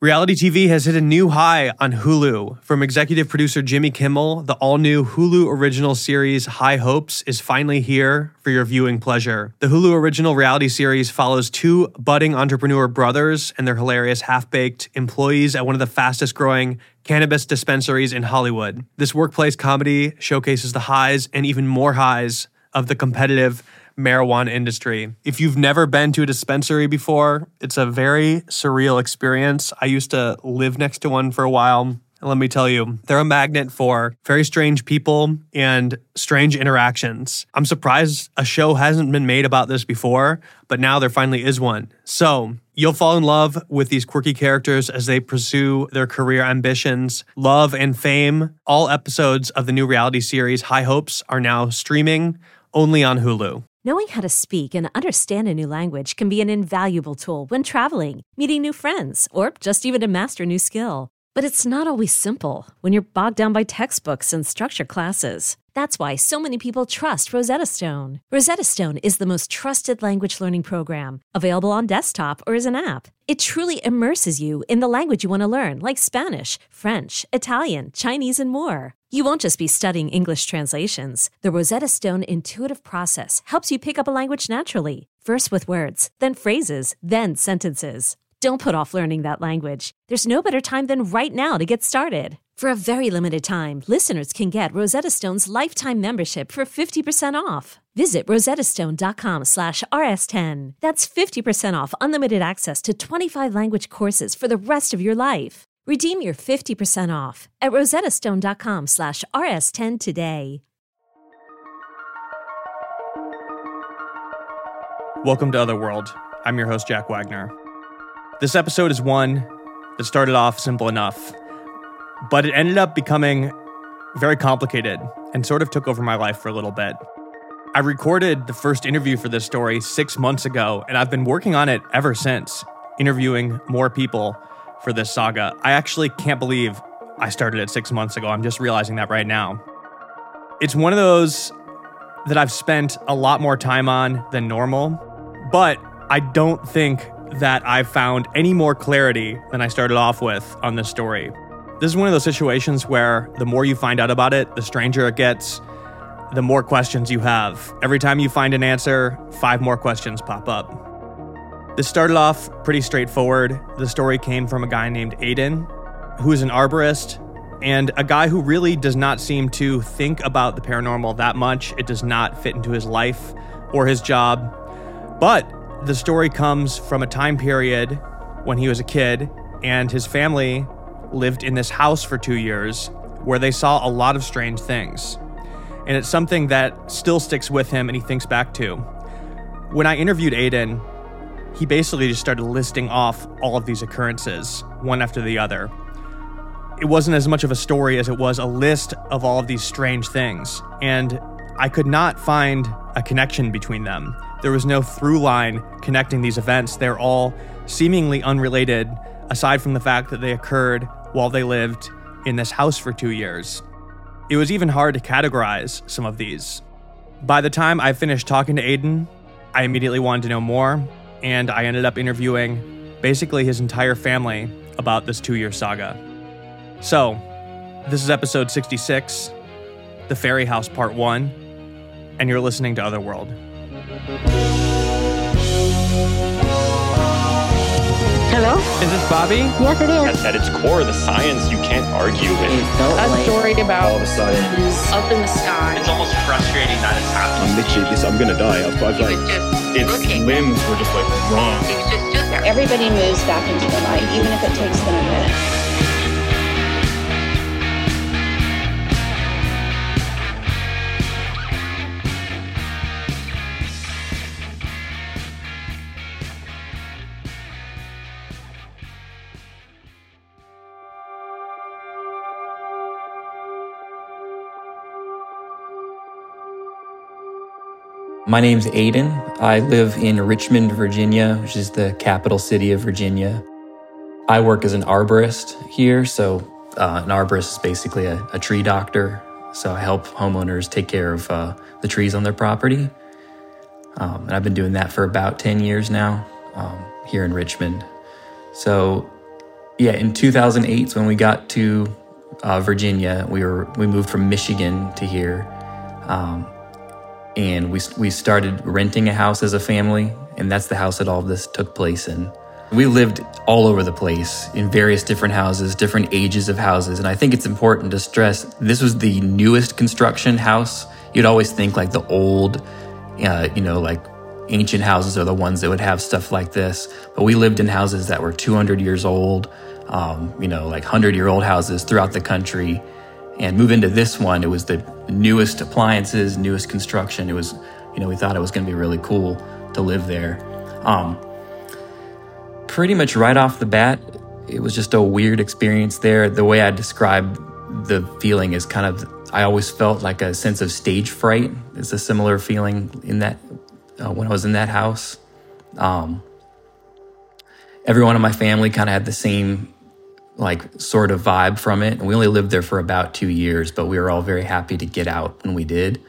Reality TV has hit a new high on Hulu. From executive producer Jimmy Kimmel, the all-new Hulu original series High Hopes is finally here for your viewing pleasure. The Hulu original reality series follows two budding entrepreneur brothers and their hilarious half-baked employees at one of the fastest-growing cannabis dispensaries in Hollywood. This workplace comedy showcases the highs and even more highs of the competitive marijuana industry. If you've never been to a dispensary before, it's a very surreal experience. I used to live next to one for a while. And let me tell you, they're a magnet for very strange people and strange interactions. I'm surprised a show hasn't been made about this before, but now there finally is one. So you'll fall in love with these quirky characters as they pursue their career ambitions, love, and fame. All episodes of the new reality series High Hopes are now streaming only on Hulu. Knowing how to speak and understand a new language can be an invaluable tool when traveling, meeting new friends, or just even to master a new skill. But it's not always simple when you're bogged down by textbooks and structured classes. That's why so many people trust Rosetta Stone. Rosetta Stone is the most trusted language learning program, available on desktop or as an app. It truly immerses you in the language you want to learn, like Spanish, French, Italian, Chinese, and more. You won't just be studying English translations. The Rosetta Stone intuitive process helps you pick up a language naturally, first with words, then phrases, then sentences. Don't put off learning that language. There's no better time than right now to get started. For a very limited time, listeners can get Rosetta Stone's lifetime membership for 50% off. Visit rosettastone.com/rs10. That's 50% off unlimited access to 25 language courses for the rest of your life. Redeem your 50% off at rosettastone.com/rs10 today. Welcome to Otherworld. I'm your host, Jack Wagner. This episode is one that started off simple enough, but it ended up becoming very complicated and sort of took over my life for a little bit. I recorded the first interview for this story 6 months ago, and I've been working on it ever since, interviewing more people for this saga. I actually can't believe I started it 6 months ago. I'm just realizing that right now. It's one of those that I've spent a lot more time on than normal, but I don't think that I've found any more clarity than I started off with on this story. This is one of those situations where the more you find out about it, the stranger it gets, the more questions you have. Every time you find an answer, 5 more questions pop up. This started off pretty straightforward. The story came from a guy named Aiden, who is an arborist, and a guy who really does not seem to think about the paranormal that much. It does not fit into his life or his job. But the story comes from a time period when he was a kid and his family lived in this house for 2 years where they saw a lot of strange things. And it's something that still sticks with him and he thinks back to. When I interviewed Aiden, he basically just started listing off all of these occurrences, one after the other. It wasn't as much of a story as it was a list of all of these strange things. And I could not find a connection between them. There was no through line connecting these events. They're all seemingly unrelated, aside from the fact that they occurred while they lived in this house for 2 years. It was even hard to categorize some of these. By the time I finished talking to Aiden, I immediately wanted to know more, and I ended up interviewing basically his entire family about this 2-year saga. So, this is episode 66, The Fairy House Part 1, and you're listening to Otherworld. Hello? Is this Bobby? Yes, it is. At its core, the science you can't argue with. A story about all of a sudden up in the sky. It's almost frustrating that it's happening. I'm literally I'm gonna die. I've like Its looking. limbs were just like wrong. He was just stood there. Everybody moves back into the light, even if it takes them a minute. My name's Aiden. I live in Richmond, Virginia, which is the capital city of Virginia. I work as an arborist here, so an arborist is basically a tree doctor. So I help homeowners take care of the trees on their property. And I've been doing that for about 10 years now here in Richmond. So Yeah, in 2008 is when we got to Virginia. We moved from Michigan to here, and we started renting a house as a family, and that's the house that all of this took place in. We lived all over the place in various different houses, different ages of houses, and I think it's important to stress this was the newest construction house. You'd always think like the old, like ancient houses are the ones that would have stuff like this, but we lived in houses that were 200 years old, like 100-year-old houses throughout the country. And move into this one, it was the newest appliances, newest construction. It was, we thought it was going to be really cool to live there. Pretty much right off the bat, it was just a weird experience there. The way I describe the feeling is kind of, I always felt like a sense of stage fright. It's a similar feeling in that when I was in that house. Everyone in my family kind of had the same sort of vibe from it. And we only lived there for about 2 years, but we were all very happy to get out when we did.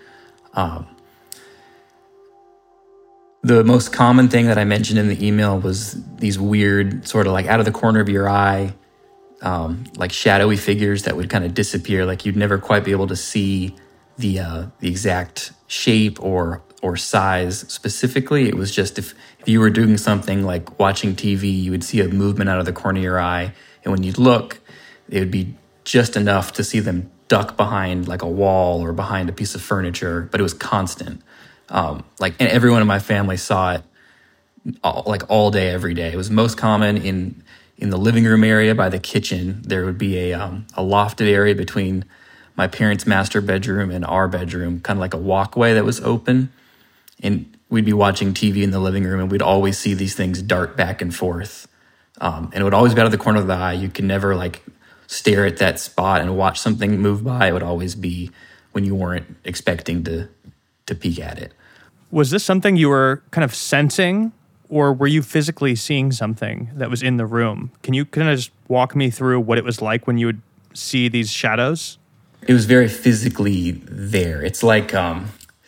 The most common thing that I mentioned in the email was these weird sort of out of the corner of your eye, shadowy figures that would kind of disappear. You'd never quite be able to see the exact shape or size specifically. It was just if you were doing something like watching TV, you would see a movement out of the corner of your eye. And when you'd look, it would be just enough to see them duck behind a wall or behind a piece of furniture, but it was constant. And everyone in my family saw it all day, every day. It was most common in the living room area by the kitchen. There would be a lofted area between my parents' master bedroom and our bedroom, kind of like a walkway that was open. And we'd be watching TV in the living room, and we'd always see these things dart back and forth. And it would always be out of the corner of the eye. You could never stare at that spot and watch something move by. It would always be when you weren't expecting to peek at it. Was this something you were kind of sensing, or were you physically seeing something that was in the room? Can you kind of just walk me through what it was like when you would see these shadows? It was very physically there. It's how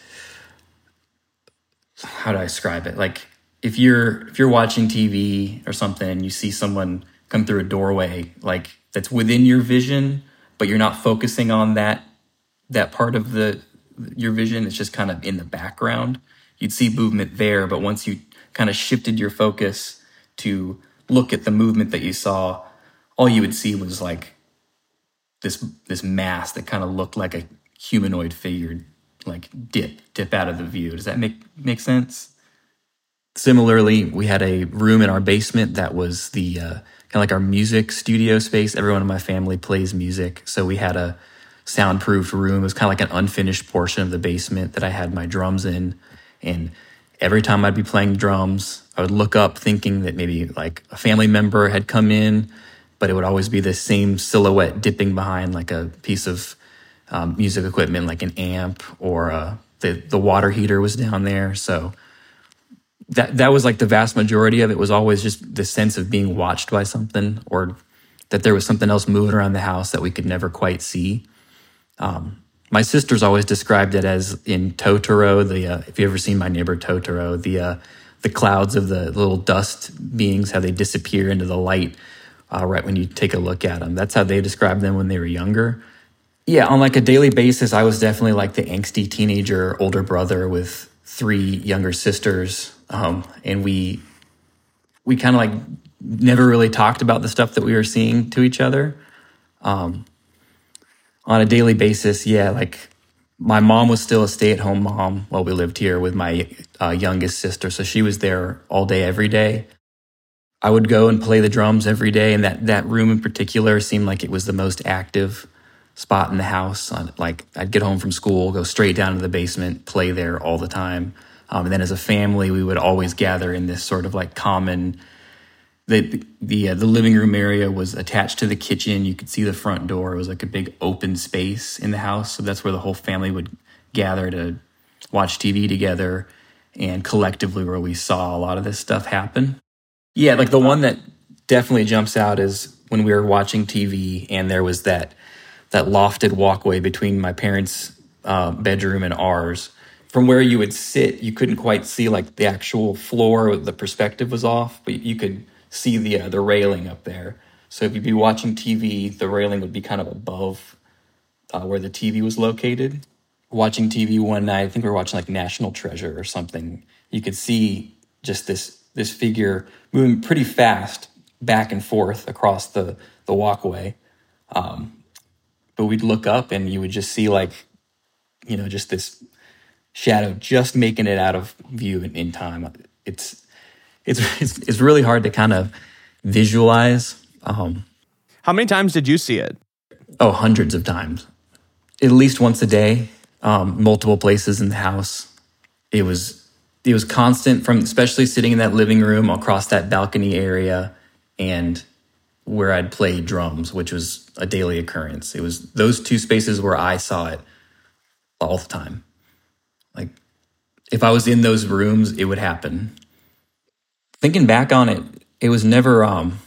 do I describe it? If you're watching TV or something and you see someone come through a doorway, that's within your vision, but you're not focusing on that part of your vision, it's just kind of in the background. You'd see movement there, but once you kind of shifted your focus to look at the movement that you saw, all you would see was this mass that kind of looked like a humanoid figure, dip out of the view. Does that make sense? Similarly, we had a room in our basement that was the kind of like our music studio space. Everyone in my family plays music, so we had a soundproofed room. It was kind of like an unfinished portion of the basement that I had my drums in. And every time I'd be playing drums, I would look up thinking that maybe a family member had come in, but it would always be the same silhouette dipping behind a piece of music equipment, like an amp, or the water heater was down there. So that was the vast majority of it. Was always just the sense of being watched by something, or that there was something else moving around the house that we could never quite see. My sister's always described it as in Totoro, if you ever seen My Neighbor Totoro, the clouds of the little dust beings, how they disappear into the light right when you take a look at them. That's how they described them when they were younger. Yeah, on a daily basis, I was definitely the angsty teenager older brother with 3 younger sisters, and we kind of never really talked about the stuff that we were seeing to each other. On a daily basis, yeah, my mom was still a stay-at-home mom while we lived here with my youngest sister, so she was there all day, every day. I would go and play the drums every day, and that room in particular seemed like it was the most active spot in the house. I'd get home from school, go straight down to the basement, play there all the time. And then as a family, we would always gather in this sort of common. The living room area was attached to the kitchen. You could see the front door. It was a big open space in the house. So that's where the whole family would gather to watch TV together, and collectively where we saw a lot of this stuff happen. Yeah, the one that definitely jumps out is when we were watching TV and there was that lofted walkway between my parents' bedroom and ours. From where you would sit, you couldn't quite see the actual floor. The perspective was off, but you could see the railing up there. So if you'd be watching TV, the railing would be kind of above where the TV was located. Watching TV one night, I think we were watching like National Treasure or something. You could see just this figure moving pretty fast back and forth across the walkway. But we'd look up and you would just see like, just this shadow just making it out of view in time. It's really hard to kind of visualize. How many times did you see it? Oh, hundreds of times. At least once a day, multiple places in the house. It was constant, from especially sitting in that living room across that balcony area and where I'd play drums, which was a daily occurrence. It was those two spaces where I saw it all the time. Like, if I was in those rooms, it would happen. Thinking back on it, it was never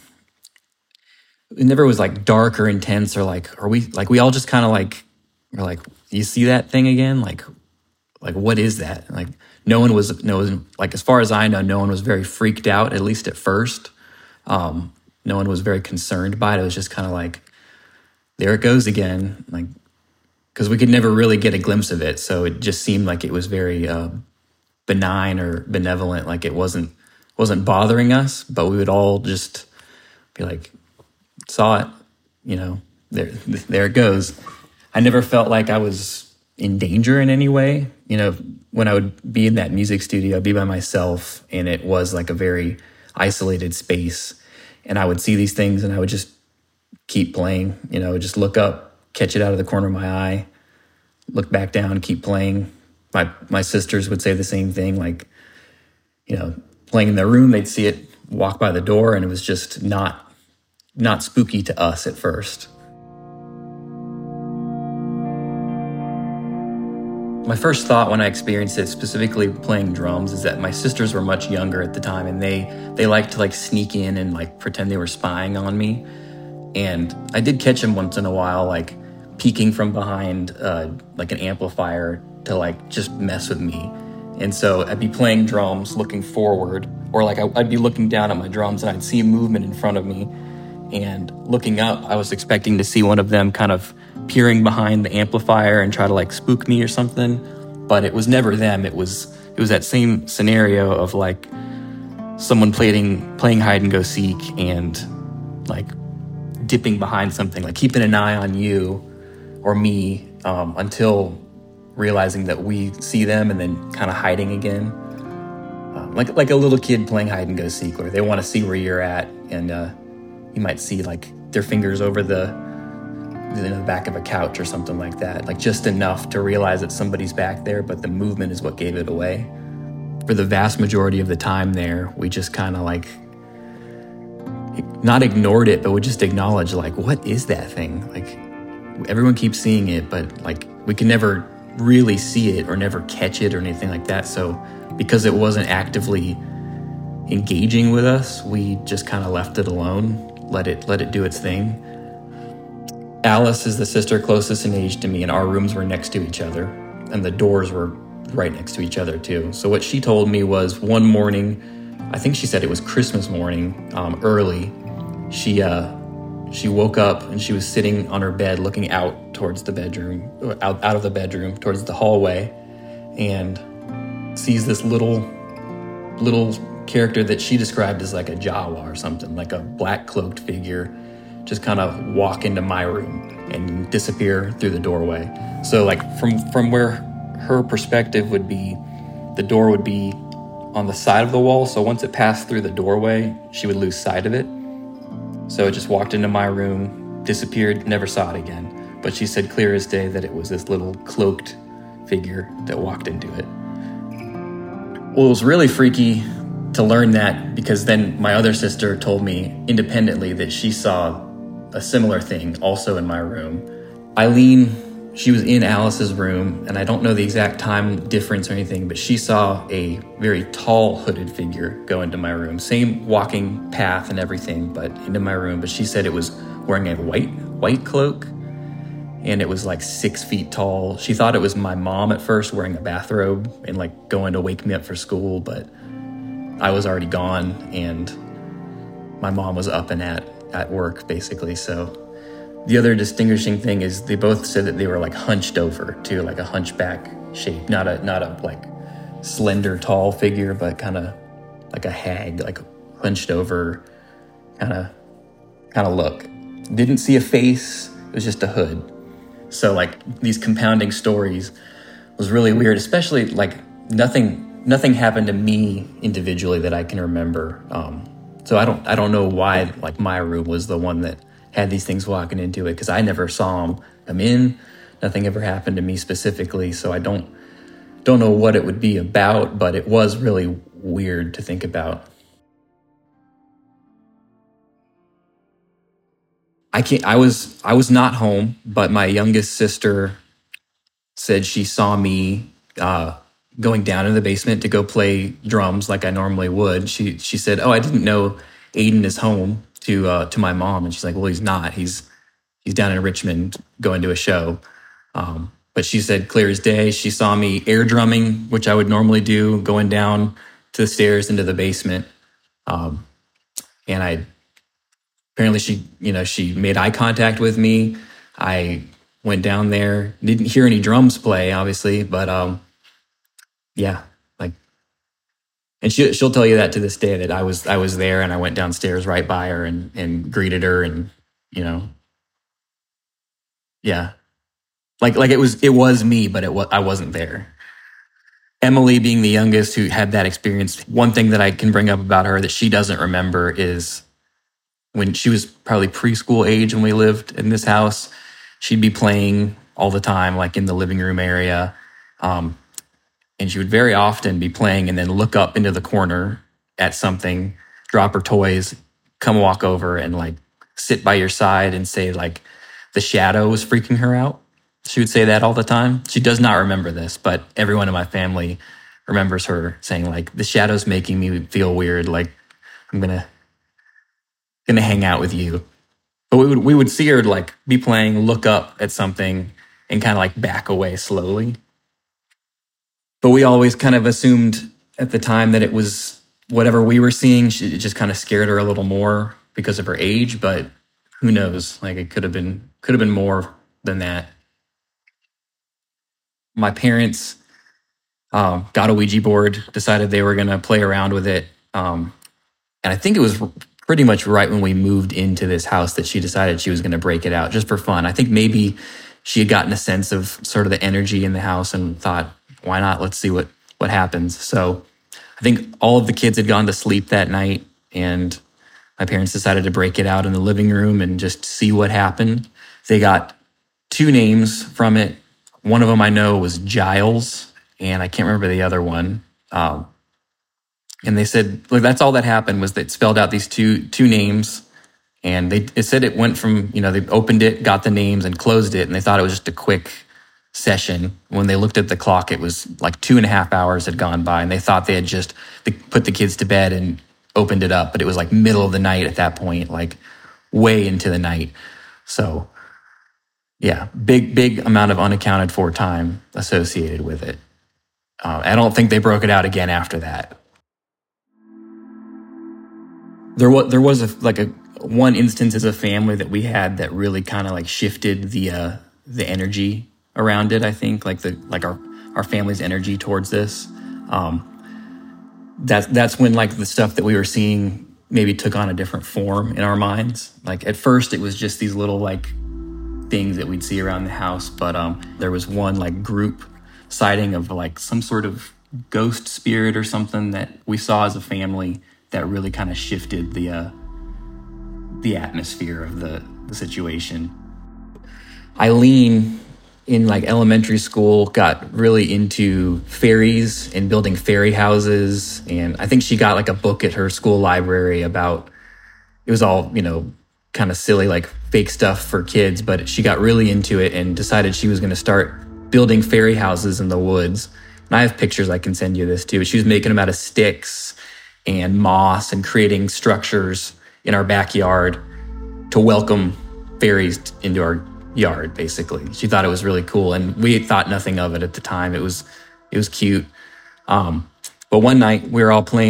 was like dark or intense or like, we all just kind of like, we're like, you see that thing again? Like what is that? Like no one was like, as far as I know, no one was very freaked out, at least at first. No one was very concerned by it. It was just kind of like, there it goes again. Like, because we could never really get a glimpse of it. So it just seemed like it was very benign or benevolent. Like it wasn't bothering us, but we would all just be like, saw it, there it goes. I never felt like I was in danger in any way. When I would be in that music studio, I'd be by myself, and it was like a very isolated space. And I would see these things, and I would just keep playing. Just look up, catch it out of the corner of my eye, look back down, keep playing. My sisters would say the same thing, like, playing in their room, they'd see it walk by the door, and it was just not spooky to us at first. My first thought when I experienced it, specifically playing drums, is that my sisters were much younger at the time, and they liked to like sneak in and like pretend they were spying on me. And I did catch them once in a while, like peeking from behind like an amplifier to like just mess with me. And so I'd be playing drums looking forward, or like I'd be looking down at my drums and I'd see movement in front of me. And looking up, I was expecting to see one of them kind of peering behind the amplifier and try to like spook me or something. But it was never them. It was that same scenario of like someone playing hide and go seek and like dipping behind something, like keeping an eye on you or me until realizing that we see them and then kind of hiding again. Like a little kid playing hide and go seek, where they want to see where you're at, and you might see like their fingers over the back of a couch or something like that, like just enough to realize that somebody's back there, but the movement is what gave it away. For the vast majority of the time there, we just kind of like, not ignored it, but would just acknowledge like, what is that thing? Like, everyone keeps seeing it, but like we can never really see it or never catch it or anything like that. So because it wasn't actively engaging with us, we just kind of left it alone, let it do its thing. Alice is the sister closest in age to me, and our rooms were next to each other, and the doors were right next to each other too. So what she told me was one morning, I think she said it was Christmas morning, early, she woke up and she was sitting on her bed looking out towards the bedroom, out of the bedroom towards the hallway, and sees this little character that she described as like a Jawa or something, like a black cloaked figure, just kind of walk into my room and disappear through the doorway. So like from where her perspective would be, the door would be on the side of the wall. So once it passed through the doorway, she would lose sight of it. So it just walked into my room, disappeared, never saw it again. But she said clear as day that it was this little cloaked figure that walked into it. Well, it was really freaky to learn that, because then my other sister told me independently that she saw a similar thing also in my room. Eileen, she was in Alice's room, and I don't know the exact time difference or anything, but she saw a very tall hooded figure go into my room. Same walking path and everything, but into my room. But she said it was wearing a white cloak, and it was like 6 feet tall. She thought it was my mom at first wearing a bathrobe and like going to wake me up for school, but I was already gone, and my mom was up and at at work, basically. So the other distinguishing thing is they both said that they were like hunched over too, like a hunchback shape, not a like slender, tall figure, but kind of like a hag, like hunched over kind of look. Didn't see a face, it was just a hood. So like these compounding stories was really weird, especially like nothing happened to me individually that I can remember. So I don't know why like my room was the one that had these things walking into it, because I never saw them come in. Nothing ever happened to me specifically, so I don't know what it would be about, but it was really weird to think about. I was not home, but my youngest sister said she saw me going down in the basement to go play drums like I normally would. She said, "Oh, I didn't know Aiden is home," to my mom, and she's like, "Well, he's not. He's down in Richmond going to a show." But she said clear as day, she saw me air drumming, which I would normally do, going down to the stairs into the basement. And apparently she made eye contact with me. I went down there, didn't hear any drums play, obviously, but yeah, like, and she'll tell you that to this day, that I was there and I went downstairs right by her and greeted her, and yeah. Like it was me, but I wasn't there. Emily, being the youngest who had that experience, one thing that I can bring up about her that she doesn't remember is when she was probably preschool age when we lived in this house, she'd be playing all the time, like in the living room area. And she would very often be playing and then look up into the corner at something, drop her toys, come walk over and like sit by your side and say like the shadow was freaking her out. She would say that all the time. She does not remember this, but everyone in my family remembers her saying like, the shadow's making me feel weird. Like I'm gonna hang out with you. But we would see her like be playing, look up at something and kind of like back away slowly. But we always kind of assumed at the time that it was whatever we were seeing. It just kind of scared her a little more because of her age, but who knows? Like it could have been more than that. My parents got a Ouija board, decided they were going to play around with it. And I think it was pretty much right when we moved into this house that she decided she was going to break it out just for fun. I think maybe she had gotten a sense of sort of the energy in the house and thought, why not? Let's see what happens. So I think all of the kids had gone to sleep that night, and my parents decided to break it out in the living room and just see what happened. They got 2 names from it. One of them I know was Giles, and I can't remember the other one. And they said, look, that's all that happened was that it spelled out these two names. And it said it went from, they opened it, got the names, and closed it. And they thought it was just a quick session. When they looked at the clock, it was like 2.5 hours had gone by. And they thought they had just put the kids to bed and opened it up. But it was like middle of the night at that point, like way into the night. So yeah, big amount of unaccounted for time associated with it. I don't think they broke it out again after that. There was one instance as a family that we had that really kind of like shifted the energy around it. I think like our family's energy towards this. That's when like the stuff that we were seeing maybe took on a different form in our minds. Like at first it was just these little like things that we'd see around the house, but there was one like group sighting of like some sort of ghost spirit or something that we saw as a family that really kind of shifted the atmosphere of the situation. Eileen in like elementary school got really into fairies and building fairy houses, and I think she got like a book at her school library about, it was all kind of silly, like fake stuff for kids, but she got really into it and decided she was going to start building fairy houses in the woods. And I have pictures I can send you this too. She was making them out of sticks and moss and creating structures in our backyard to welcome fairies into our yard, basically. She thought it was really cool, and we thought nothing of it at the time. It was cute. But one night we were all playing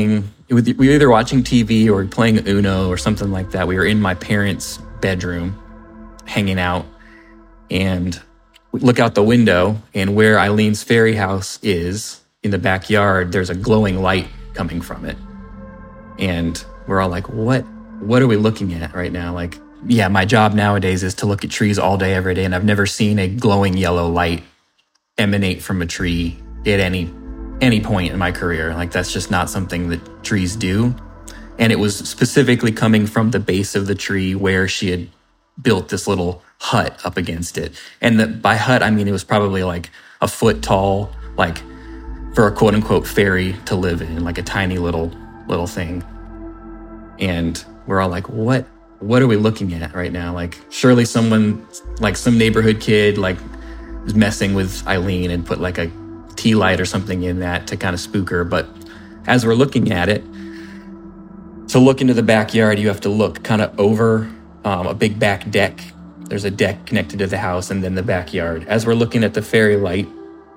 we were either watching TV or playing Uno or something like that. We were in my parents' bedroom hanging out, and we look out the window, and where Eileen's fairy house is in the backyard, there's a glowing light coming from it. And we're all like, what are we looking at right now? Like, yeah, my job nowadays is to look at trees all day, every day, and I've never seen a glowing yellow light emanate from a tree at any point in my career. Like, that's just not something that trees do. And it was specifically coming from the base of the tree where she had built this little hut up against it. And by hut, I mean it was probably like a foot tall, like for a quote unquote fairy to live in, like a tiny little thing. And we're all like, what are we looking at right now? Like, surely someone, like some neighborhood kid, like is messing with Eileen and put like a tea light or something in that to kind of spook her. But as we're looking at it, to look into the backyard, you have to look kind of over a big back deck. There's a deck connected to the house and then the backyard. As we're looking at the fairy light,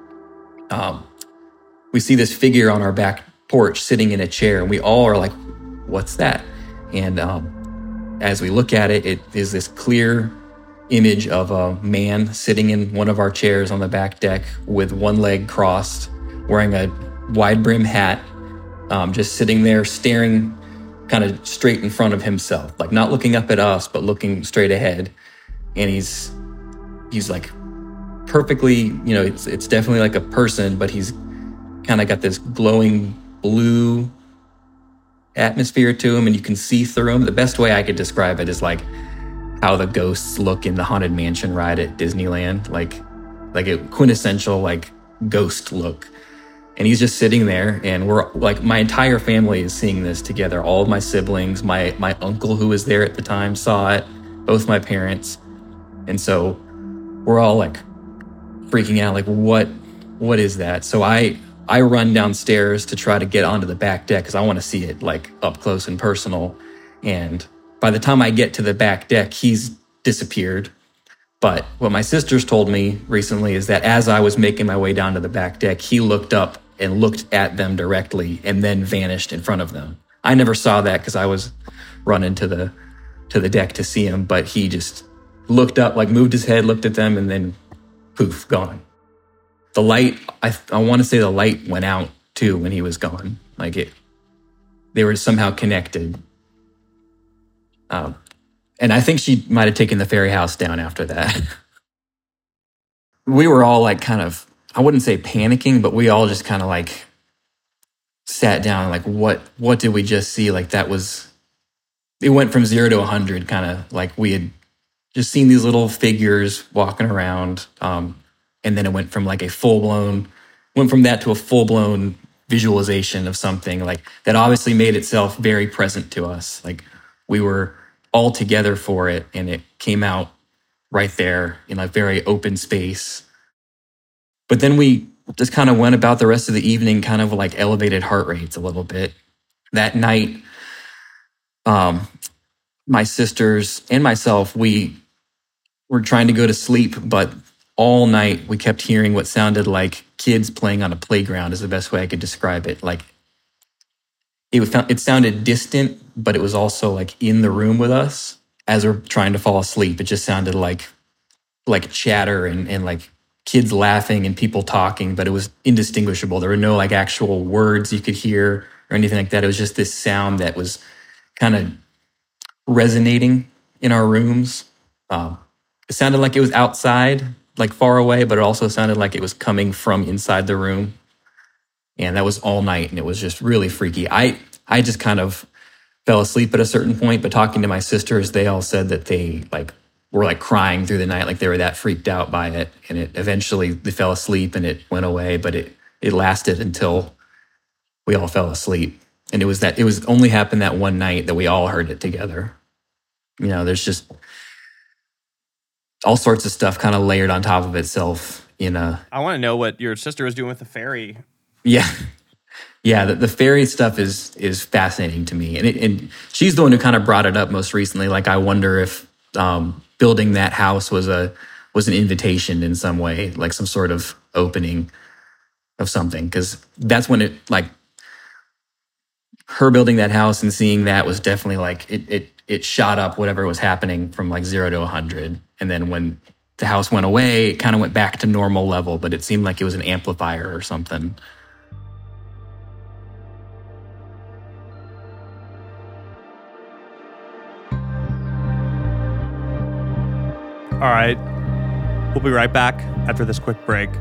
we see this figure on our back porch sitting in a chair, and we all are like, what's that? And as we look at it, it is this clear image of a man sitting in one of our chairs on the back deck with one leg crossed, wearing a wide brim hat, just sitting there staring kind of straight in front of himself, like not looking up at us, but looking straight ahead. And he's like perfectly, it's definitely like a person, but he's kind of got this glowing blue atmosphere to him, and you can see through him. The best way I could describe it is like how the ghosts look in the Haunted Mansion ride at Disneyland, like a quintessential like ghost look. And he's just sitting there, and we're like, my entire family is seeing this together. All of my siblings, my uncle who was there at the time saw it, both my parents. And so we're all like freaking out, like what is that? So I run downstairs to try to get onto the back deck because I want to see it like up close and personal. And by the time I get to the back deck, he's disappeared. But what my sisters told me recently is that as I was making my way down to the back deck, he looked up and looked at them directly and then vanished in front of them. I never saw that because I was running to the deck to see him, but he just looked up, like moved his head, looked at them, and then poof, gone. The light, I want to say the light went out too when he was gone. Like they were somehow connected. And I think she might have taken the fairy house down after that. We were all like kind of, I wouldn't say panicking, but we all just kind of like sat down, like what did we just see? Like it went from 0 to 100, kind of like we had just seen these little figures walking around. And then it went from like went from that to a full-blown visualization of something like that obviously made itself very present to us. Like we were all together for it, and it came out right there in a very open space. But then we just kind of went about the rest of the evening kind of like elevated heart rates a little bit. That night, my sisters and myself, we were trying to go to sleep, but all night we kept hearing what sounded like kids playing on a playground is the best way I could describe it. Like it sounded distant, but it was also like in the room with us as we're trying to fall asleep. It just sounded like chatter and like kids laughing and people talking, but it was indistinguishable. There were no like actual words you could hear or anything like that. It was just this sound that was kind of resonating in our rooms. It sounded like it was outside, like far away, but it also sounded like it was coming from inside the room. And that was all night, and it was just really freaky. I just kind of fell asleep at a certain point, but talking to my sisters, they all said that they like were like crying through the night, like they were that freaked out by it. And it eventually they fell asleep and it went away, but it lasted until we all fell asleep. And it was only happened that one night that we all heard it together. There's just all sorts of stuff kind of layered on top of itself I want to know what your sister was doing with the fairy. Yeah. Yeah, the fairy stuff is fascinating to me. And she's the one who kind of brought it up most recently. Like, I wonder if building that house was an invitation in some way, like some sort of opening of something. Because that's when it, like, her building that house and seeing that was definitely like it shot up whatever was happening from like 0 to 100. And then when the house went away, it kind of went back to normal level, but it seemed like it was an amplifier or something. All right. We'll be right back after this quick break.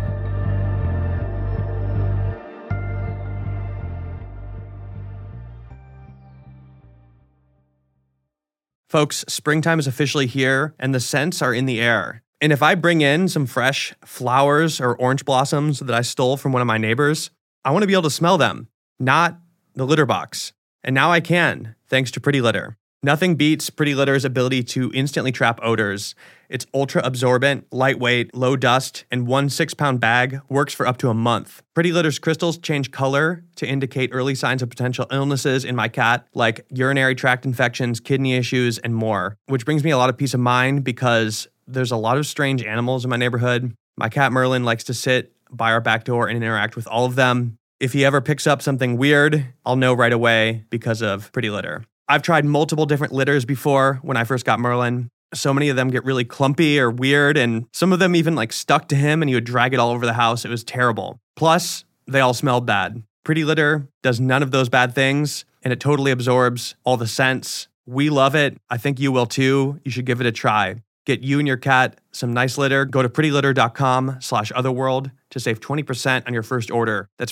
Folks, springtime is officially here, and the scents are in the air. And if I bring in some fresh flowers or orange blossoms that I stole from one of my neighbors, I want to be able to smell them, not the litter box. And now I can, thanks to Pretty Litter. Nothing beats Pretty Litter's ability to instantly trap odors. Its ultra-absorbent, lightweight, low dust, and 1 6-pound bag works for up to a month. Pretty Litter's crystals change color to indicate early signs of potential illnesses in my cat, like urinary tract infections, kidney issues, and more. Which brings me a lot of peace of mind because there's a lot of strange animals in my neighborhood. My cat Merlin likes to sit by our back door and interact with all of them. If he ever picks up something weird, I'll know right away because of Pretty Litter. I've tried multiple different litters before when I first got Merlin. So many of them get really clumpy or weird, and some of them even like stuck to him and he would drag it all over the house. It was terrible. Plus, they all smelled bad. Pretty Litter does none of those bad things, and it totally absorbs all the scents. We love it. I think you will too. You should give it a try. Get you and your cat some nice litter. Go to prettylitter.com/otherworld to save 20% on your first order. That's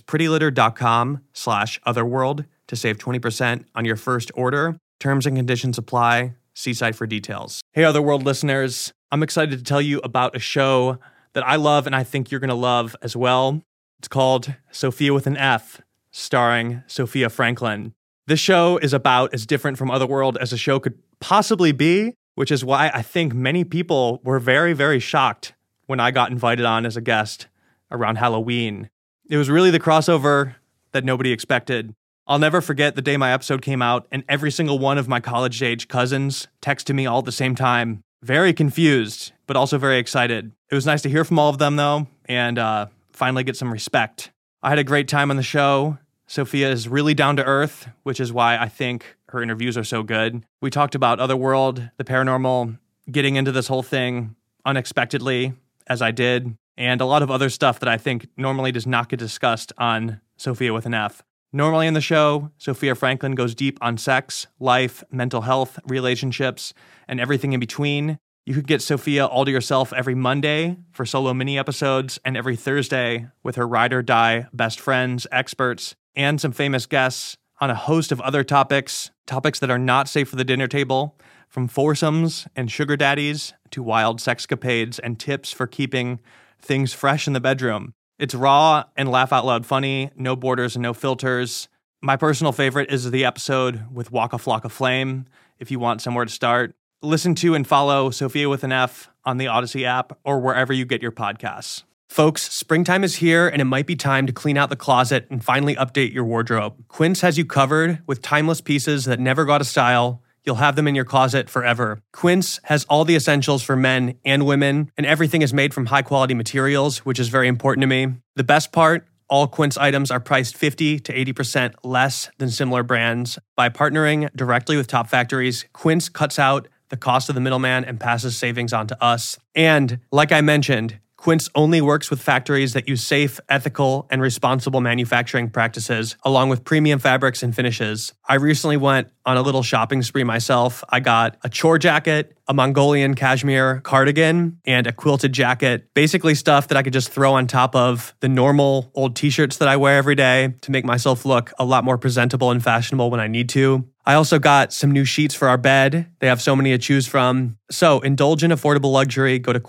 prettylitter.com/otherworld to save 20% on your first order. Terms and conditions apply. See site for details. Hey, Otherworld listeners. I'm excited to tell you about a show that I love and I think you're going to love as well. It's called Sophia with an F, starring Sophia Franklin. This show is about as different from Otherworld as a show could possibly be, which is why I think many people were very, very shocked when I got invited on as a guest around Halloween. It was really the crossover that nobody expected. I'll never forget the day my episode came out and every single one of my college-age cousins texted me all at the same time. Very confused, but also very excited. It was nice to hear from all of them, though, and finally get some respect. I had a great time on the show. Sophia is really down to earth, which is why I think her interviews are so good. We talked about Otherworld, the paranormal, getting into this whole thing unexpectedly, as I did, and a lot of other stuff that I think normally does not get discussed on Sophia with an F. Normally in the show, Sophia Franklin goes deep on sex, life, mental health, relationships, and everything in between. You could get Sophia all to yourself every Monday for solo mini episodes and every Thursday with her ride or die best friends, experts, and some famous guests on a host of other topics that are not safe for the dinner table, from foursomes and sugar daddies to wild sexcapades and tips for keeping things fresh in the bedroom. It's raw and laugh out loud funny, no borders and no filters. My personal favorite is the episode with Waka Flocka Flame, if you want somewhere to start. Listen to and follow Sophia with an F on the Odyssey app or wherever you get your podcasts. Folks, springtime is here and it might be time to clean out the closet and finally update your wardrobe. Quince has you covered with timeless pieces that never go out of style. You'll have them in your closet forever. Quince has all the essentials for men and women, and everything is made from high-quality materials, which is very important to me. The best part, all Quince items are priced 50 to 80% less than similar brands. By partnering directly with top factories, Quince cuts out the cost of the middleman and passes savings on to us. And like I mentioned, Quince only works with factories that use safe, ethical, and responsible manufacturing practices, along with premium fabrics and finishes. I recently went on a little shopping spree myself. I got a chore jacket, a Mongolian cashmere cardigan, and a quilted jacket. Basically stuff that I could just throw on top of the normal old t-shirts that I wear every day to make myself look a lot more presentable and fashionable when I need to. I also got some new sheets for our bed. They have so many to choose from. So indulge in affordable luxury. Go to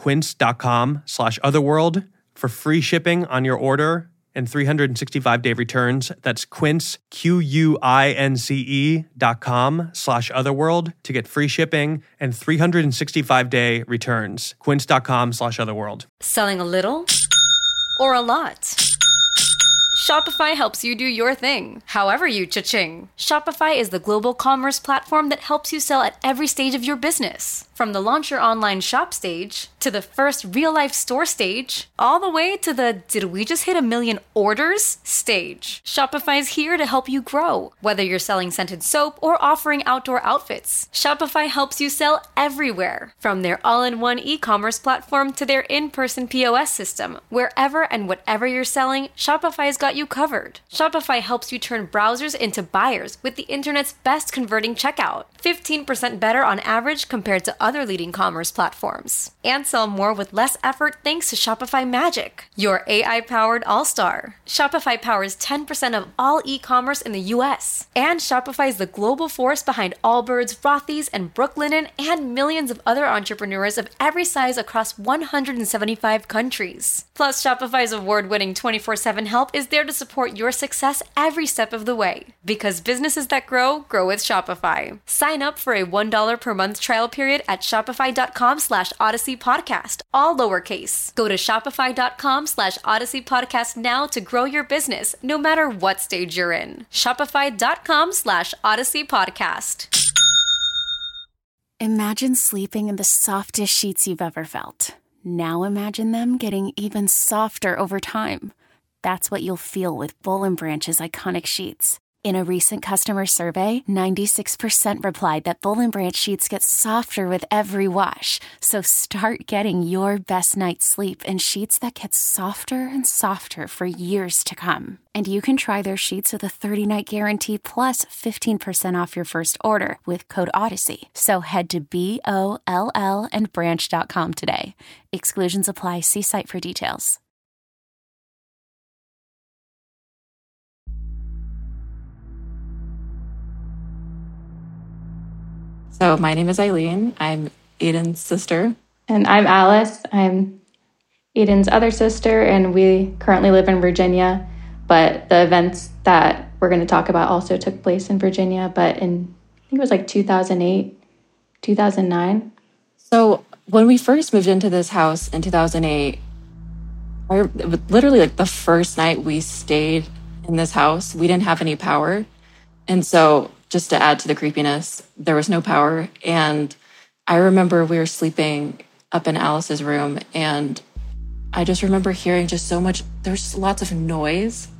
quince.com/otherworld for free shipping on your order and 365-day returns. That's Quince, QUINCE.com/otherworld to get free shipping and 365-day returns. Quince.com/otherworld. Selling a little or a lot? Shopify helps you do your thing, however you cha-ching. Shopify is the global commerce platform that helps you sell at every stage of your business. From the launch your online shop stage, to the first real-life store stage, all the way to the did we just hit 1 million orders stage. Shopify's here to help you grow. Whether you're selling scented soap or offering outdoor outfits, Shopify helps you sell everywhere. From their all-in-one e-commerce platform to their in-person POS system, wherever and whatever you're selling, Shopify's got you covered. Shopify helps you turn browsers into buyers with the internet's best converting checkout. 15% better on average compared to other leading commerce platforms. And sell more with less effort thanks to Shopify Magic, your AI-powered all-star. Shopify powers 10% of all e-commerce in the US. And Shopify is the global force behind Allbirds, Rothy's, and Brooklinen, and millions of other entrepreneurs of every size across 175 countries. Plus, Shopify's award-winning 24/7 help is there to support your success every step of the way. Because businesses that grow, grow with Shopify. Sign up for a $1 per month trial period at shopify.com/Odyssey Podcast, all lowercase. Go to shopify.com/Odyssey Podcast now to grow your business, no matter what stage you're in. Shopify.com/Odyssey Podcast. Imagine sleeping in the softest sheets you've ever felt. Now imagine them getting even softer over time. That's what you'll feel with Boll & Branch's iconic sheets. In a recent customer survey, 96% replied that Boll & Branch sheets get softer with every wash. So start getting your best night's sleep in sheets that get softer and softer for years to come. And you can try their sheets with a 30-night guarantee plus 15% off your first order with code Odyssey. So head to BOLL&branch.com today. Exclusions apply. See site for details. So my name is Eileen. I'm Aiden's sister. And I'm Alice. I'm Aiden's other sister, and we currently live in Virginia. But the events that we're going to talk about also took place in Virginia, but in, I think it was like 2008, 2009. So when we first moved into this house in 2008, literally like the first night we stayed in this house, we didn't have any power. And so just to add to the creepiness, there was no power. And I remember we were sleeping up in Alice's room, and I just remember hearing just so much, there was just lots of noise.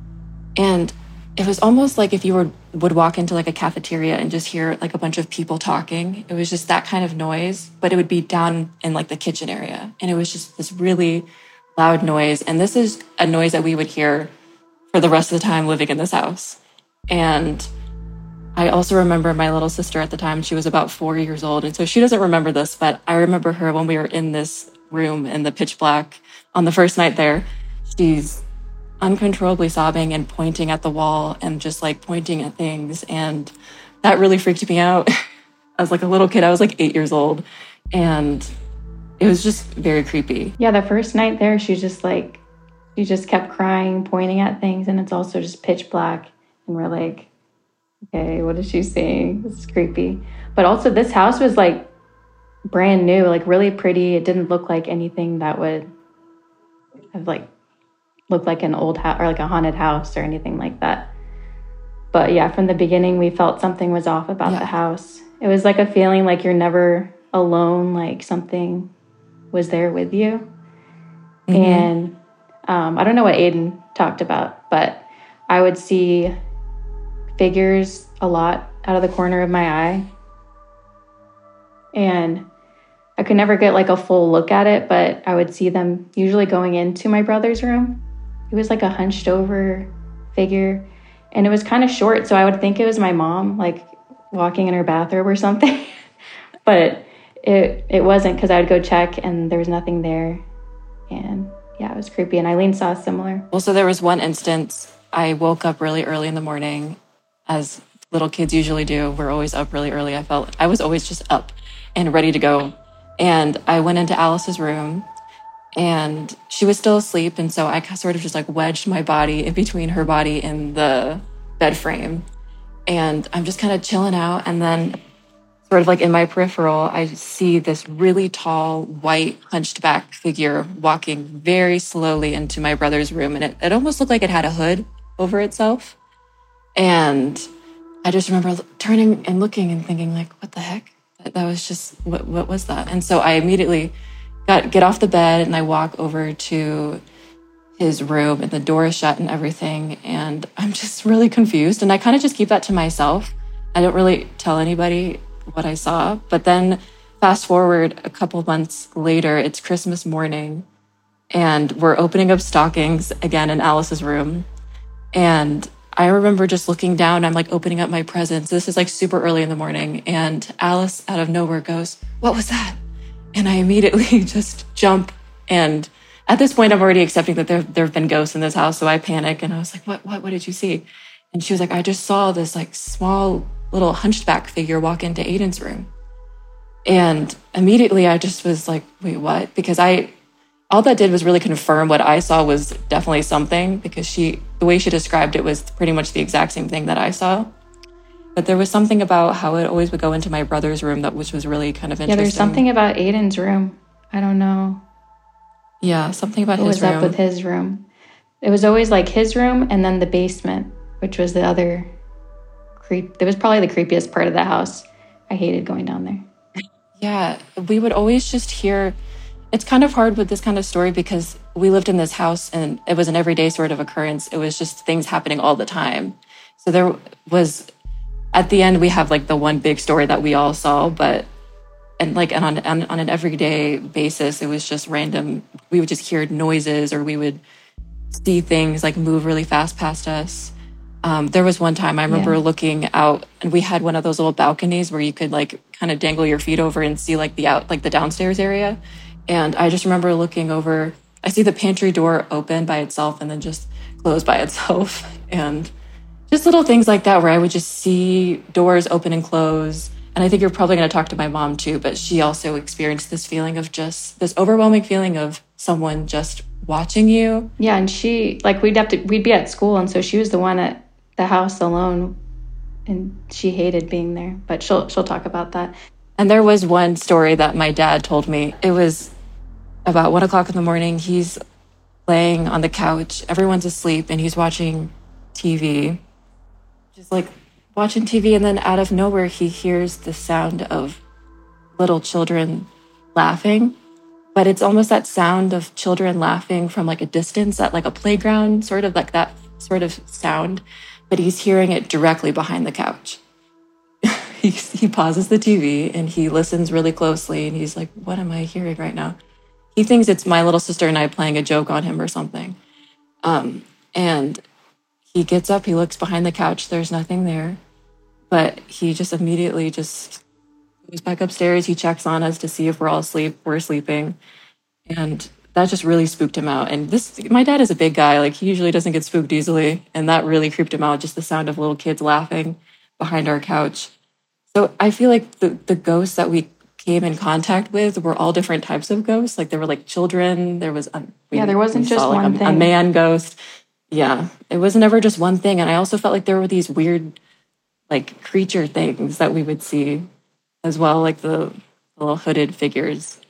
And it was almost like if you would walk into like a cafeteria and just hear like a bunch of people talking. It was just that kind of noise, but it would be down in like the kitchen area. And it was just this really loud noise. And this is a noise that we would hear for the rest of the time living in this house. And I also remember my little sister at the time, she was about 4 years old. And so she doesn't remember this, but I remember her when we were in this room in the pitch black on the first night there. She's uncontrollably sobbing and pointing at the wall and just like pointing at things. And that really freaked me out. As like a little kid, I was like 8 years old. And it was just very creepy. Yeah, the first night there, she just kept crying, pointing at things. And it's also just pitch black. And we're like, okay, what is she seeing? This is creepy. But also this house was like brand new, like really pretty. It didn't look like anything that would have like looked like an old house or like a haunted house or anything like that. But yeah, from the beginning, we felt something was off about the house. It was like a feeling like you're never alone, like something was there with you. Mm-hmm. And I don't know what Aiden talked about, but I would see figures a lot out of the corner of my eye. And I could never get like a full look at it, but I would see them usually going into my brother's room. It was like a hunched over figure, and it was kind of short, so I would think it was my mom like walking in her bathrobe or something. But it wasn't, because I would go check and there was nothing there. And yeah, it was creepy. And Eileen saw similar. Well, so there was one instance I woke up really early in the morning, as little kids usually do. We're always up really early. I was always just up and ready to go. And I went into Alice's room, and she was still asleep. And so I sort of just like wedged my body in between her body and the bed frame. And I'm just kind of chilling out. And then sort of like in my peripheral, I see this really tall, white, hunched back figure walking very slowly into my brother's room. And it almost looked like it had a hood over itself. And I just remember turning and looking and thinking, like, what the heck? That was just, what was that? And so I immediately get off the bed and I walk over to his room, and the door is shut and everything. And I'm just really confused. And I kind of just keep that to myself. I don't really tell anybody what I saw. But then fast forward a couple months later, it's Christmas morning, and we're opening up stockings again in Alice's room. And I remember just looking down, I'm like opening up my presents. This is like super early in the morning. And Alice out of nowhere goes, "What was that?" And I immediately just jump. And at this point, I'm already accepting that there have been ghosts in this house. So I panic and I was like, what did you see? And she was like, "I just saw this like small little hunchback figure walk into Aiden's room." And immediately I just was like, wait, what? Because all that did was really confirm what I saw was definitely something, because the way she described it was pretty much the exact same thing that I saw. But there was something about how it always would go into my brother's room which was really kind of interesting. Yeah, there's something about Aiden's room. I don't know. Yeah, something about his room. What was up with his room? It was always like his room and then the basement, which was the other it was probably the creepiest part of the house. I hated going down there. Yeah, we would always just hear, it's kind of hard with this kind of story because we lived in this house and it was an everyday sort of occurrence. It was just things happening all the time. So there was, at the end, we have like the one big story that we all saw, and on an everyday basis, it was just random. We would just hear noises, or we would see things like move really fast past us. There was one time I remember looking out, and we had one of those little balconies where you could like kind of dangle your feet over and see like the downstairs area. And I just remember looking over, I see the pantry door open by itself and then just close by itself. And just little things like that where I would just see doors open and close. And I think you're probably going to talk to my mom too, but she also experienced this feeling of just this overwhelming feeling of someone just watching you. Yeah, and she, like, we'd be at school, and so she was the one at the house alone, and she hated being there, but she'll talk about that. And there was one story that my dad told me. It was about 1 o'clock in the morning. He's laying on the couch, everyone's asleep, and he's watching TV, just like watching TV, and then out of nowhere he hears the sound of little children laughing. But it's almost that sound of children laughing from like a distance at like a playground, sort of like that sort of sound. But he's hearing it directly behind the couch. He pauses the TV and he listens really closely and he's like, what am I hearing right now? He thinks it's my little sister and I playing a joke on him or something. And he gets up, he looks behind the couch, there's nothing there. But he just immediately just goes back upstairs. He checks on us to see if we're all asleep. We're sleeping. And that just really spooked him out. And my dad is a big guy. Like, he usually doesn't get spooked easily. And that really creeped him out, just the sound of little kids laughing behind our couch. So I feel like the ghosts that we came in contact with were all different types of ghosts. Like, there were like children. There was there wasn't just one thing. A man ghost. Yeah, it was never just one thing. And I also felt like there were these weird like creature things that we would see as well, like the little hooded figures.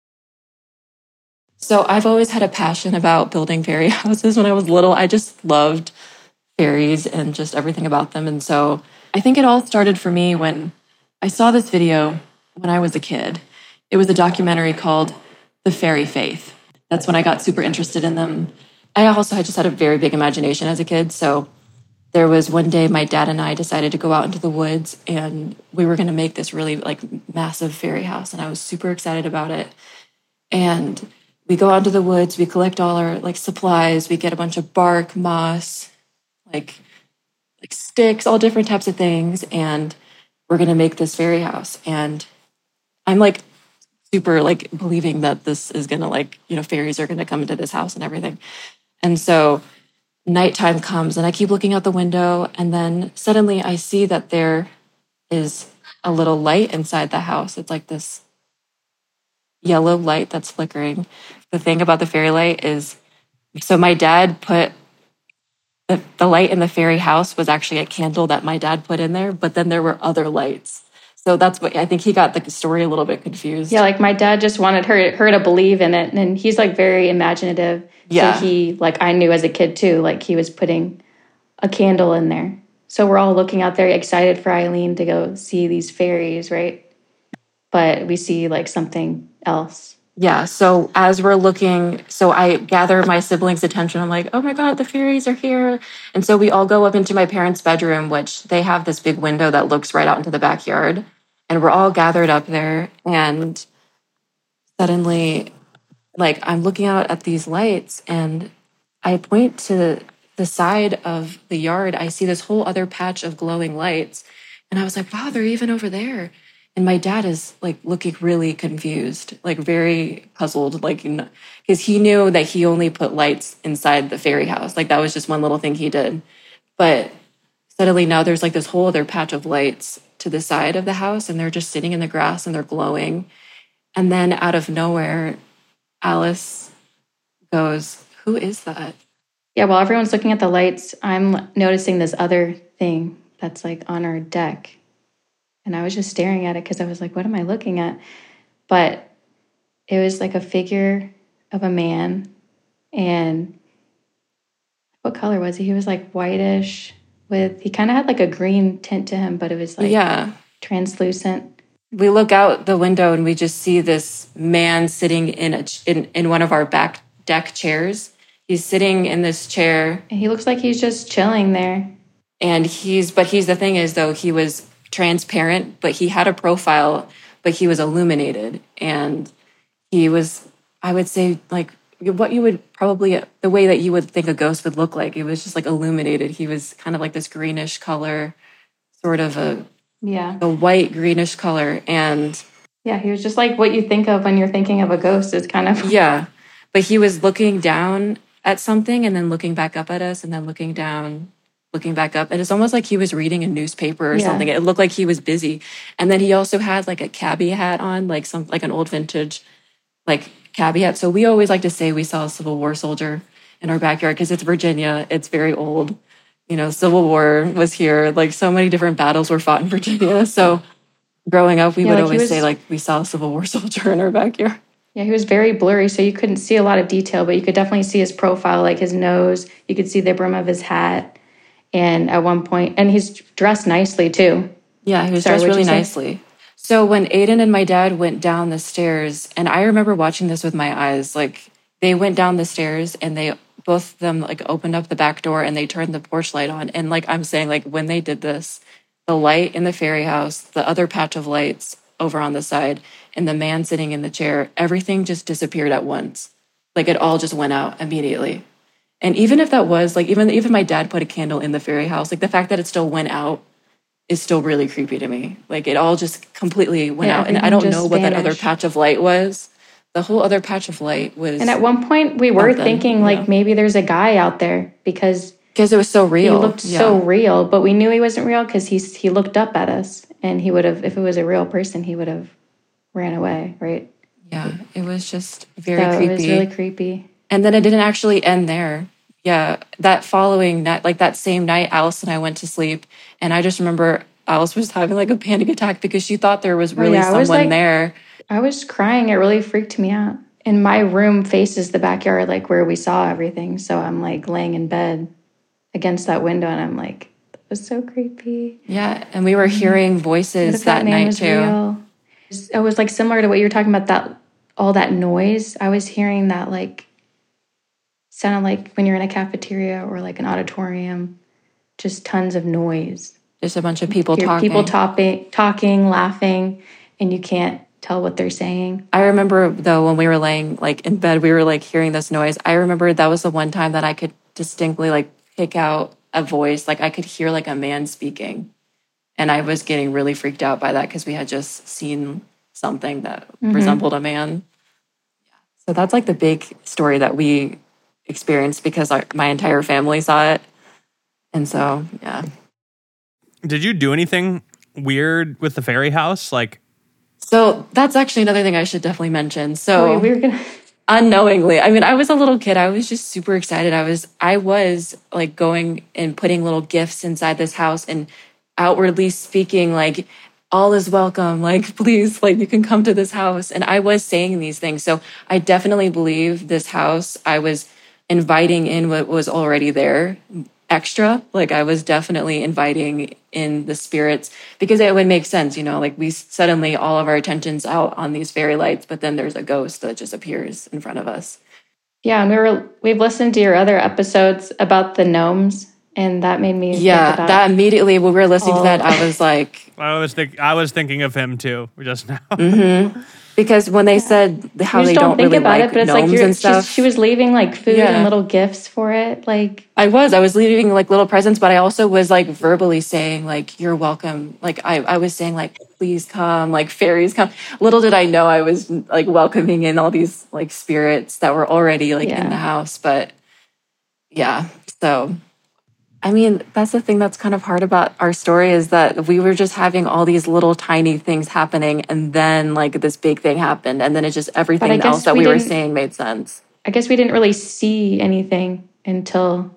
So I've always had a passion about building fairy houses. When I was little, I just loved fairies and just everything about them. And so I think it all started for me when I saw this video when I was a kid. It was a documentary called The Fairy Faith. That's when I got super interested in them. I just had a very big imagination as a kid. So there was one day my dad and I decided to go out into the woods and we were going to make this really like massive fairy house. And I was super excited about it. And we go out into the woods, we collect all our like supplies, we get a bunch of bark, moss, like sticks, all different types of things. And we're going to make this fairy house. And I'm like super like believing that this is going to like, fairies are going to come into this house and everything. And so nighttime comes and I keep looking out the window, and then suddenly I see that there is a little light inside the house. It's like this yellow light that's flickering. The thing about the fairy light is, so my dad put the light in the fairy house was actually a candle that my dad put in there, but then there were other lights. So that's what I think he got the story a little bit confused. Yeah, like my dad just wanted her to believe in it, and he's like very imaginative. Yeah. So he, like, I knew as a kid too, like he was putting a candle in there. So we're all looking out there excited for Eileen to go see these fairies, right? But we see like something else. Yeah, so as we're looking, so I gather my siblings' attention. I'm like, oh my God, the fairies are here. And so we all go up into my parents' bedroom, which they have this big window that looks right out into the backyard. And we're all gathered up there. And suddenly, like, I'm looking out at these lights and I point to the side of the yard. I see this whole other patch of glowing lights. And I was like, wow, they're even over there. And my dad is like looking really confused, like very puzzled, like, because he knew that he only put lights inside the fairy house. Like that was just one little thing he did. But suddenly now there's like this whole other patch of lights to the side of the house and they're just sitting in the grass and they're glowing. And then out of nowhere, Alice goes, who is that? Yeah, while everyone's looking at the lights, I'm noticing this other thing that's like on our deck. And I was just staring at it because I was like, what am I looking at? But it was like a figure of a man. And what color was he? He was like whitish he kind of had like a green tint to him, but it was like translucent. We look out the window and we just see this man sitting in one of our back deck chairs. He's sitting in this chair. And he looks like he's just chilling there. And the thing is though, he was transparent, but he had a profile, but he was illuminated. And he was, I would say, like what you would probably, the way that you would think a ghost would look like. It was just like illuminated. He was kind of like this greenish color, sort of a white greenish color. And yeah, he was just like what you think of when you're thinking of a ghost. It's kind of but he was looking down at something and then looking back up at us and then looking down, looking back up. And it's almost like he was reading a newspaper or something. It looked like he was busy. And then he also had like a cabbie hat on, like an old vintage like cabbie hat. So we always like to say we saw a Civil War soldier in our backyard because it's Virginia. It's very old. You know, Civil War was here. Like so many different battles were fought in Virginia. So growing up, we would always say like we saw a Civil War soldier in our backyard. Yeah, he was very blurry, so you couldn't see a lot of detail, but you could definitely see his profile, like his nose. You could see the brim of his hat. And at one point, and he's dressed nicely too. Yeah, he was dressed really nicely. So when Aiden and my dad went down the stairs, and I remember watching this with my eyes, like they went down the stairs and both of them like opened up the back door and they turned the porch light on. And like I'm saying, like when they did this, the light in the fairy house, the other patch of lights over on the side, and the man sitting in the chair, everything just disappeared at once. Like it all just went out immediately. And even if that was like, even my dad put a candle in the fairy house, like the fact that it still went out is still really creepy to me. Like it all just completely went out. And I don't know what that other patch of light was. The whole other patch of light was. And at one point we were thinking like maybe there's a guy out there because it was so real. He looked so real, but we knew he wasn't real because he looked up at us and he would have, if it was a real person, he would have ran away, right? Yeah, it was just very creepy. It was really creepy. And then it didn't actually end there. Yeah, that following night, like that same night, Alice and I went to sleep. And I just remember Alice was having like a panic attack because she thought there was really someone there. I was crying. It really freaked me out. And my room faces the backyard, like where we saw everything. So I'm like laying in bed against that window and I'm like, that was so creepy. Yeah, and we were hearing voices that night too. Real? It was like similar to what you were talking about, that all that noise. I was hearing that like, sounded like when you're in a cafeteria or like an auditorium, just tons of noise. There's a bunch of people talking. People talking, laughing, and you can't tell what they're saying. I remember though when we were laying like in bed, we were like hearing this noise. I remember that was the one time that I could distinctly like pick out a voice. Like I could hear like a man speaking. And I was getting really freaked out by that because we had just seen something that resembled a man. So that's like the big story that we experienced because my entire family saw it. And so, yeah. Did you do anything weird with the fairy house? So that's actually another thing I should definitely mention. So we were gonna unknowingly, I mean, I was a little kid. I was just super excited. I was like going and putting little gifts inside this house and outwardly speaking, like all is welcome. Like, please, like, you can come to this house. And I was saying these things. So I definitely believe this house, I was inviting in what was already there extra. Like, I was definitely inviting in the spirits because it would make sense, you know, like we suddenly all of our attention's out on these fairy lights, but then there's a ghost that just appears in front of us. Yeah. And we've listened to your other episodes about the gnomes. And that made me think about that immediately when we were listening to that, I was like, I was thinking of him too just now. Mm-hmm. Because when they said how they don't think really about like it, but it's gnomes like and stuff, she was leaving like food and little gifts for it. Like I was leaving like little presents, but I also was like verbally saying like, you're welcome. Like I was saying like, please come, like fairies come. Little did I know I was like welcoming in all these like spirits that were already like in the house. But yeah, so I mean, that's the thing that's kind of hard about our story is that we were just having all these little tiny things happening and then like this big thing happened and then it just everything else that we were saying made sense. I guess we didn't really see anything until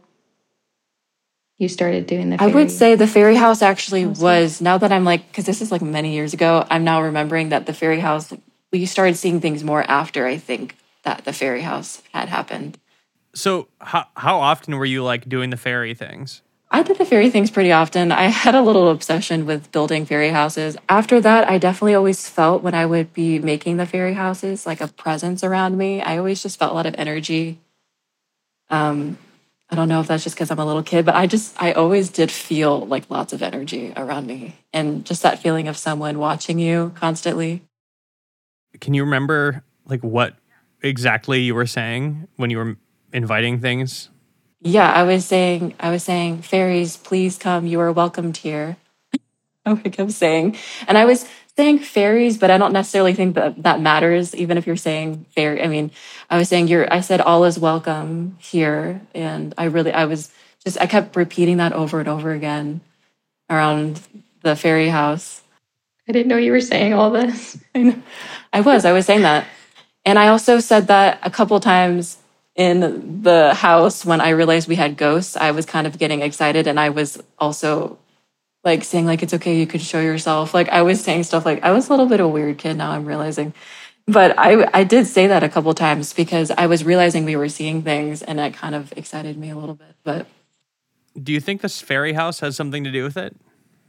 you started doing the fairy. I would say the fairy house actually was, now that I'm like, because this is like many years ago, I'm now remembering that the fairy house, we started seeing things more after I think that the fairy house had happened. So how often were you like doing the fairy things? I did the fairy things pretty often. I had a little obsession with building fairy houses. After that, I definitely always felt when I would be making the fairy houses, like a presence around me. I always just felt a lot of energy. I don't know if that's just because I'm a little kid, but I always did feel like lots of energy around me and just that feeling of someone watching you constantly. Can you remember like what exactly you were saying when you were inviting things? Yeah, I was saying, fairies, please come. You are welcomed here. I kept saying, and I was saying fairies, but I don't necessarily think that matters. Even if you're saying fairy, I mean, I was saying I said all is welcome here. And I kept repeating that over and over again around the fairy house. I didn't know you were saying all this. I was saying that. And I also said that a couple times in the house when I realized we had ghosts. I was kind of getting excited and I was also like saying like, it's okay, you could show yourself. Like I was saying stuff like, I was a little bit of a weird kid now I'm realizing. But I did say that a couple times because I was realizing we were seeing things and it kind of excited me a little bit. But do you think this fairy house has something to do with it?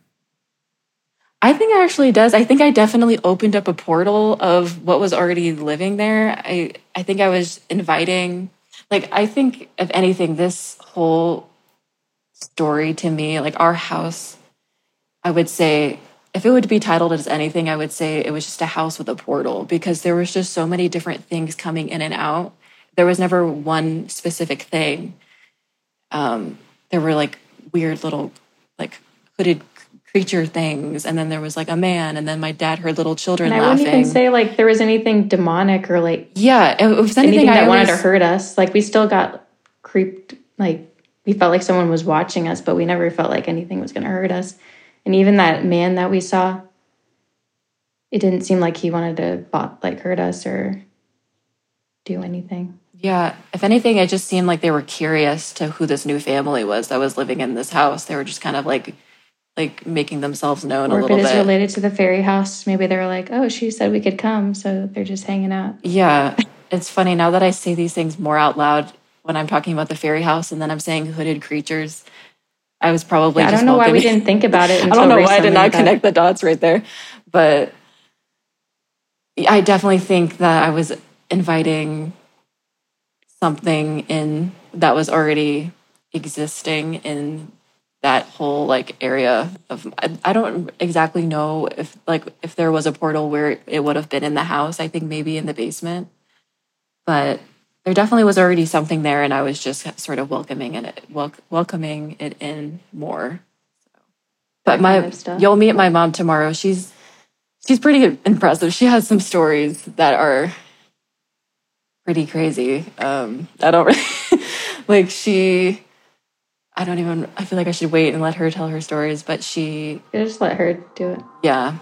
I think it actually does. I think I definitely opened up a portal of what was already living there. I think I was inviting, like, I think if anything, this whole story to me, like our house, I would say, if it would be titled as anything, I would say it was just a house with a portal because there was just so many different things coming in and out. There was never one specific thing. There were like weird little like hooded creature things, and then there was like a man, and then my dad heard little children laughing. I wouldn't even say like there was anything demonic or like it was anything that wanted to hurt us. Like we still got creeped. Like we felt like someone was watching us, but we never felt like anything was going to hurt us. And even that man that we saw, it didn't seem like he wanted to like hurt us or do anything. Yeah, if anything, it just seemed like they were curious to who this new family was that was living in this house. They were just kind of like making themselves known a little bit. Or if it is related to the fairy house, maybe they were like, oh, she said we could come, so they're just hanging out. Yeah, it's funny now that I say these things more out loud when I'm talking about the fairy house and then I'm saying hooded creatures. I was probably I don't know why we didn't think about it until I don't know recently, why I did not connect the dots right there. But I definitely think that I was inviting something in that was already existing in that whole like area of, I don't exactly know if there was a portal where it would have been in the house. I think maybe in the basement, but there definitely was already something there, and I was just sort of welcoming it in more. So. But you'll meet my mom tomorrow. She's pretty impressive. She has some stories that are pretty crazy. I don't really I feel like I should wait and let her tell her stories, but you just let her do it. Yeah.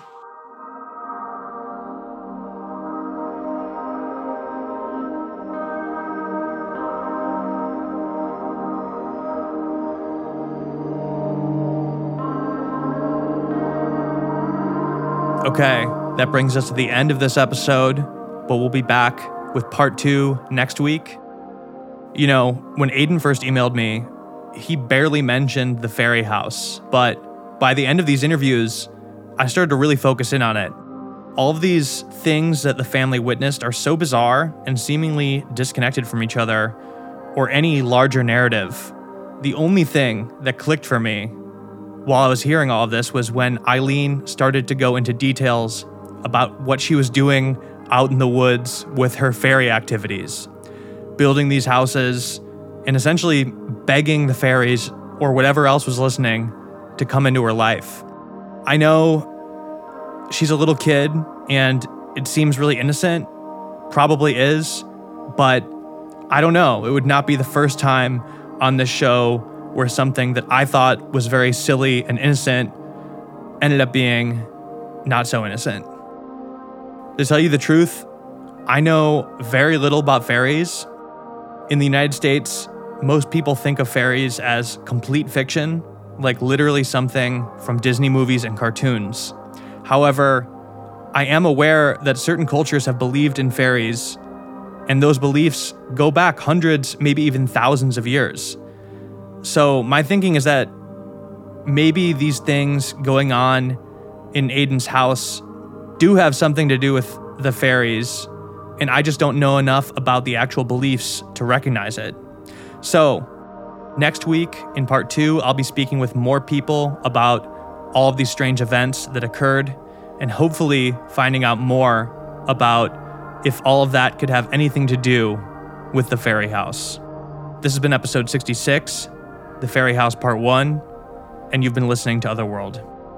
Okay, that brings us to the end of this episode, but we'll be back with part 2 next week. You know, when Aiden first emailed me, he barely mentioned the fairy house, but by the end of these interviews, I started to really focus in on it. All of these things that the family witnessed are so bizarre and seemingly disconnected from each other or any larger narrative. The only thing that clicked for me while I was hearing all of this was when Eileen started to go into details about what she was doing out in the woods with her fairy activities, building these houses and essentially begging the fairies or whatever else was listening to come into her life. I know she's a little kid and it seems really innocent, probably is, but I don't know. It would not be the first time on this show where something that I thought was very silly and innocent ended up being not so innocent. To tell you the truth, I know very little about fairies. In the United States, most people think of fairies as complete fiction, like literally something from Disney movies and cartoons. However, I am aware that certain cultures have believed in fairies, and those beliefs go back hundreds, maybe even thousands of years. So my thinking is that maybe these things going on in Aiden's house do have something to do with the fairies, and I just don't know enough about the actual beliefs to recognize it. So next week, in part 2, I'll be speaking with more people about all of these strange events that occurred and hopefully finding out more about if all of that could have anything to do with the fairy house. This has been episode 66, The Fairy House Part 1, and you've been listening to Otherworld.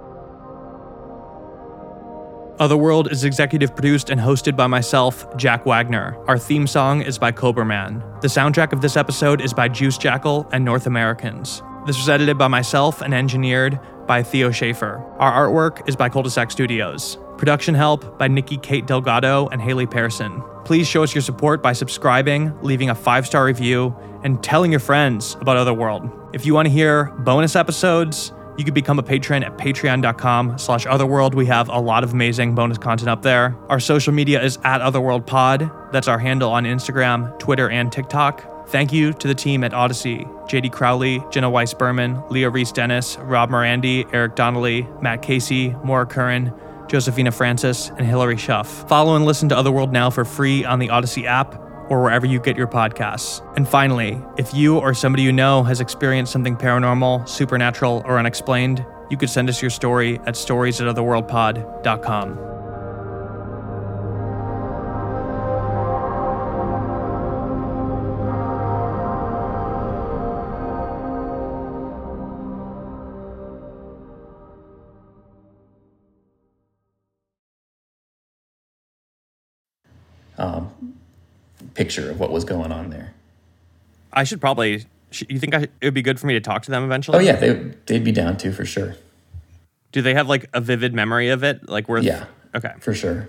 Otherworld is executive produced and hosted by myself, Jack Wagner. Our theme song is by Cobra Man. The soundtrack of this episode is by Juice Jackal and North Americans. This was edited by myself and engineered by Theo Schaefer. Our artwork is by Cul-de-sac Studios. Production help by Nikki Kate Delgado and Haley Pearson. Please show us your support by subscribing, leaving a 5-star review, and telling your friends about Otherworld. If you want to hear bonus episodes, you can become a patron at patreon.com/otherworld. We have a lot of amazing bonus content up there. Our social media is @otherworldpod. That's our handle on Instagram, Twitter, and TikTok. Thank you to the team at Odyssey: JD Crowley, Jenna Weiss-Berman, Leah Reese-Dennis, Rob Morandi, Eric Donnelly, Matt Casey, Maura Curran, Josephina Francis, and Hillary Schuff. Follow and listen to Otherworld now for free on the Odyssey app or wherever you get your podcasts. And finally, if you or somebody you know has experienced something paranormal, supernatural, or unexplained, you could send us your story at stories@otherworldpod.com. Picture of what was going on there. I should probably... You think it would be good for me to talk to them eventually? Oh yeah, they'd be down to, for sure. Do they have like a vivid memory of it? Like worth... Yeah. Okay. For sure.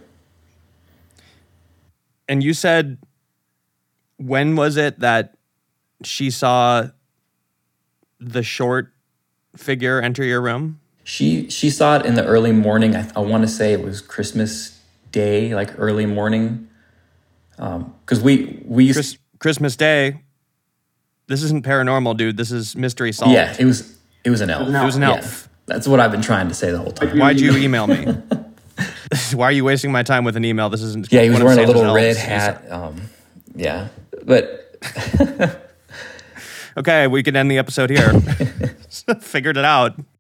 And you said, when was it that she saw the short figure enter your room? She saw it in the early morning. I want to say it was Christmas Day, like early morning. Because we used Christmas Day. This isn't paranormal, dude. This is mystery solved. Yeah, it was an elf. It was an elf. Yeah, that's what I've been trying to say the whole time. Why'd you email me? Why are you wasting my time with an email? This isn't. Yeah, he was wearing a little red hat. Yeah, but okay, we can end the episode here. Figured it out.